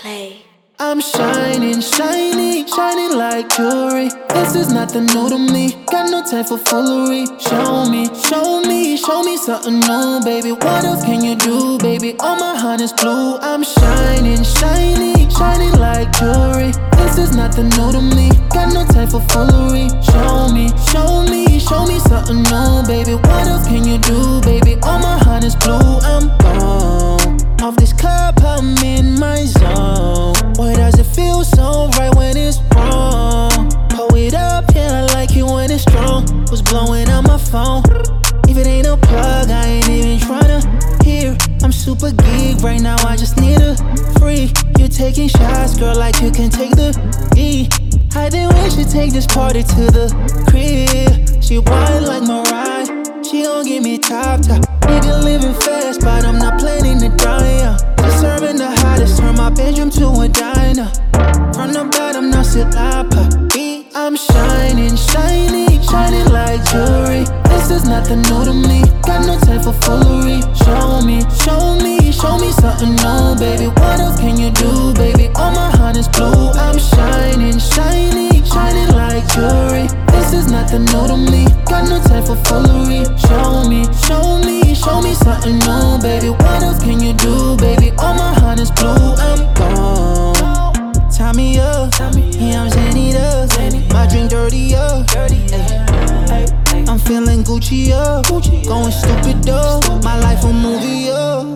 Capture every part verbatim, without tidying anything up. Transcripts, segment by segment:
play. I'm shining, shining, shining like jewelry. This is nothing new to me, got no time for foolery. Show me, show me, show me something new, baby. What else can you do, baby? All my heart is blue. I'm shining, shining, shining like jewelry. This is nothing new to me, got no time for foolery. Show me, show me, show me something new, baby. What else can you do, baby? All my heart is blue. I'm gone off this club, I'm in my zone. Why does it feel so right when it's wrong? Pull it up, yeah, I like it when it's strong. Was blowing up my phone. If it ain't a plug, I ain't even tryna hear. I'm super geek right now, I just need a free. You taking shots, girl, like you can take the E. I think we should take this party to the crib. She whine like Mariah, she gon' give me top top. Nigga living fast, but I'm not planning to die, yeah. Just serving the hottest, turn my bedroom to a diner. From the bottom, now sit up. I'm shining, shining, shining like jewelry. This is nothing new to me, got no time for foolery. Show me, show me, show me something new, baby. What else can you do, baby? All my heart is blue. I'm shining, shining, shining like jewelry. This is nothing new to me, got no time for foolery. Show me, show me, show me something new, baby. What else can you do, baby? All my heart is blue. I'm gone. Tie me up, yeah, I'm Zanny up. My drink dirty up. Ay, I'm feeling Gucci up, going stupid up. My life a movie up.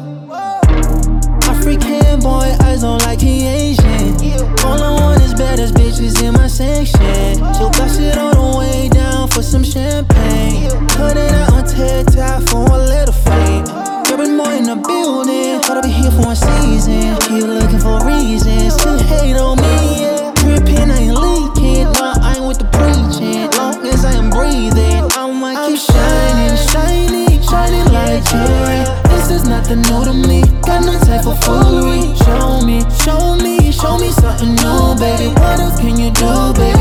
African boy, eyes on like he Asian. All I want is baddest bitches in my section. So bust it all the way down for some champagne. Cut it out on TikTok for a little fame. Urban boy in the building, thought I'd be here for one season. Keep looking for reasons to hate on me, yeah. Dripping, I ain't leaking, no, I ain't with the preaching. Long as I am breathing, I might keep shining, shining, shining like jewelry. This is nothing new to me, got no time for foolery. Show me, show me, show me something new, baby. What else can you do, baby?